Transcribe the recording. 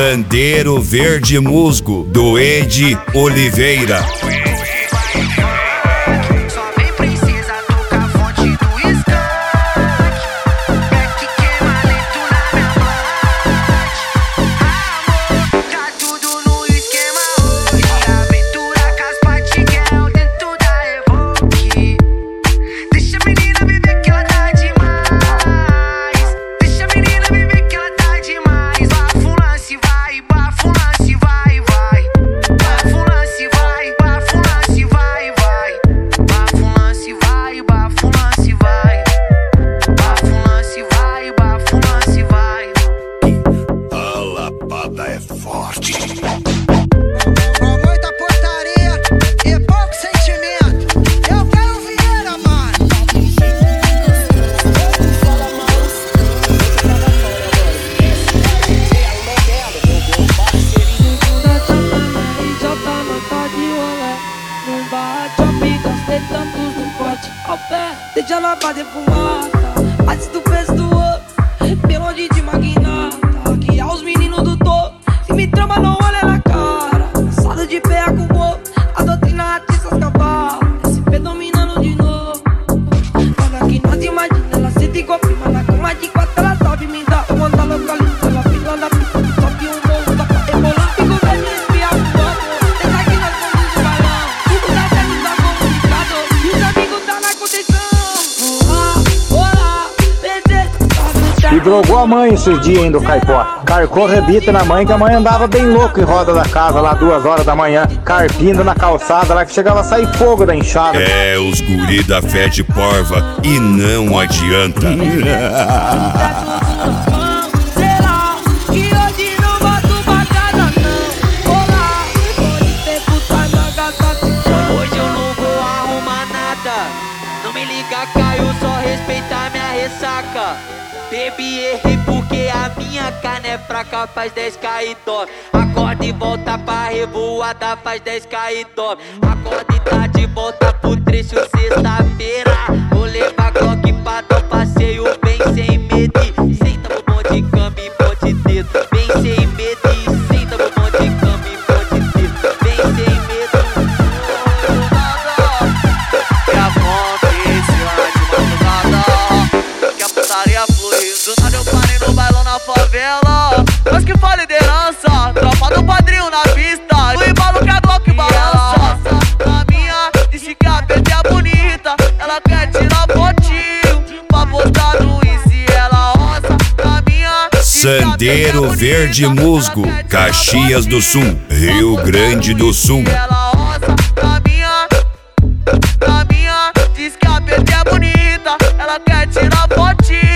Sandeiro Verde Musgo, do Ed Oliveira. Deixa ela fazer fumata, antes do preço do outro, melody de magnata, que aos meninos do topo, se me trama não olha na cara, cansado de pé com o bobo, a doutrina artistas cavalos, esse pé dominando de novo. Olha que nós imagina, ela senta igual prima, na cama de quatro ela sabe me dar, eu mando a localiza, ela fila na pista, que sobe um morro, dá pra rebolar, fico vendo e espiar pro amor, deixa que nós conduz o balão, tudo dá certo, tá comunicado, e os amigos tá na condição. E drogou a mãe esses dias ainda, o Caipó. Carcou rebita na mãe, que a mãe andava bem louco em roda da casa lá 2 horas da manhã, carpindo na calçada lá que chegava a sair fogo da enxada. É, os guri da fé de porva e não adianta. Hoje eu não vou arrumar nada, não me liga, Caio, só respeitar minha ressaca. Bebi, errei porque a minha carne é fraca, faz 10k e tome. Acorda e volta pra revoada, faz 10k e tome. Acorda e tá de volta pro trecho sexta-feira. Vou levar Glock pra dar um passeio bem sem medo. Senta no bom de cama e bote dedo, bem sem medo. Senta no bom de cama e bote dedo, bem sem medo. Que acontece lá de madrugada, que a putaria flui. Do nada eu parei no bailão na favela, mas que foi liderança, tropa do padrinho na pista, no embalo que a Glock balança. Na minha, disse que a PT é bonita, ela quer tirar fotinho pra postar no Insta, ela roça. Na minha, Sandeiro Verde Musgo, Caxias do Sul, Rio Grande do Sul. ela roça. Na minha, diz que a PT é bonita, ela quer tirar fotinho